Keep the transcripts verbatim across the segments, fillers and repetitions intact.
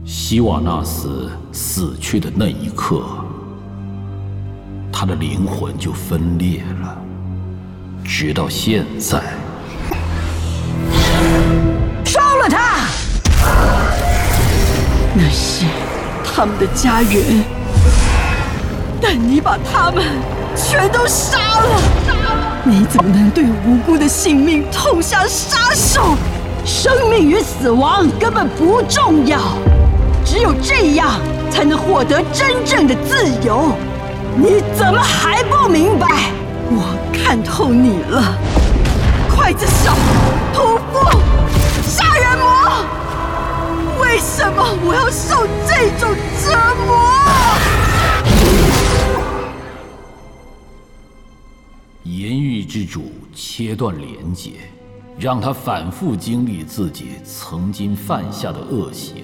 希瓦纳斯死去的那一刻，他的灵魂就分裂了，直到现在。 烧了他！那是他们的家园，但你把他们全都杀了！你怎么能对无辜的性命痛下杀手？生命与死亡根本不重要，只有这样才能获得真正的自由。你怎么还不明白？我看透你了，刽子手、屠夫、杀人魔！为什么我要受这种折磨？ 盐狱之主切断连结，让他反复经历自己曾经犯下的恶行。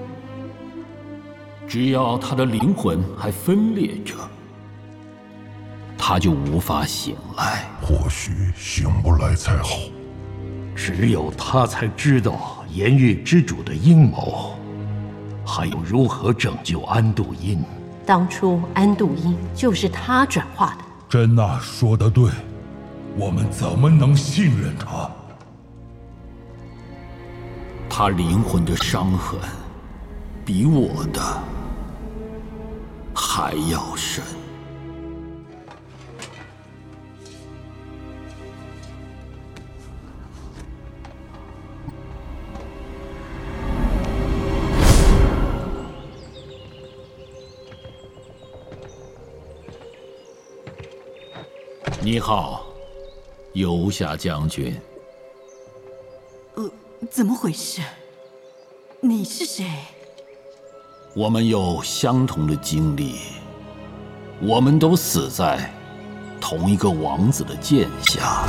只要他的灵魂还分裂着，他就无法醒来。 或许醒不来才好。 只有他才知道盐狱之主的阴谋，还有如何拯救安度因。 当初安度因就是他转化的。 珍娜说得对，我们怎么能信任他？ 他灵魂的伤痕比我的还要深。你好，游侠将军。 呃，怎么回事？你是谁？ 我们有相同的经历，我们都死在同一个王子的剑下。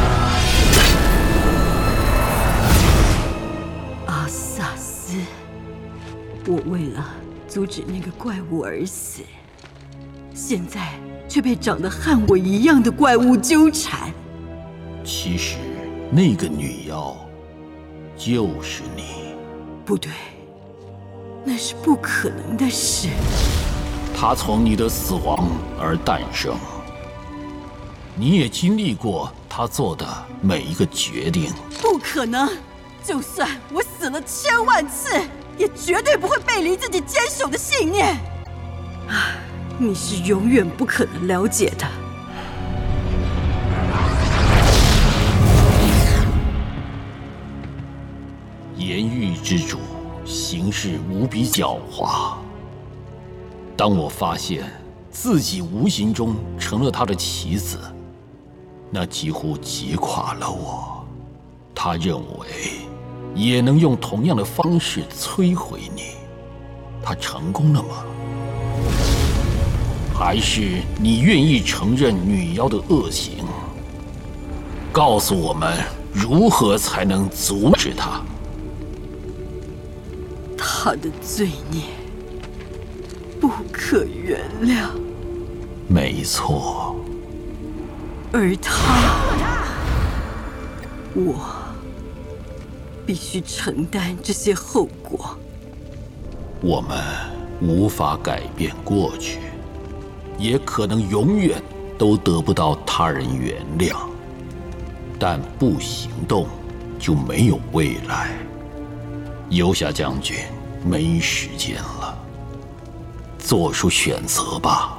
阿萨斯，我为了阻止那个怪物而死，现在却被长得和我一样的怪物纠缠。 其实那个女妖就是你。 不对，那是不可能的事。 她从你的死亡而诞生，你也经历过她做的每一个决定。 不可能！就算我死了千万次，也绝对不会背离自己坚守的信念。啊，你是永远不可能了解的。 盐狱之主行事无比狡猾。当我发现自己无形中成了他的棋子，那几乎击垮了我。他认为也能用同样的方式摧毁你，他成功了吗？还是你愿意承认女妖的恶行？告诉我们如何才能阻止她？ 他的罪孽不可原谅。 没错。 而他，我必须承担这些后果。 我们无法改变过去，也可能永远都得不到他人原谅，但不行动就没有未来。游侠将军，没时间了，做出选择吧。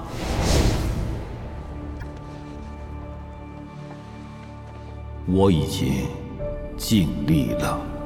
我已经尽力了。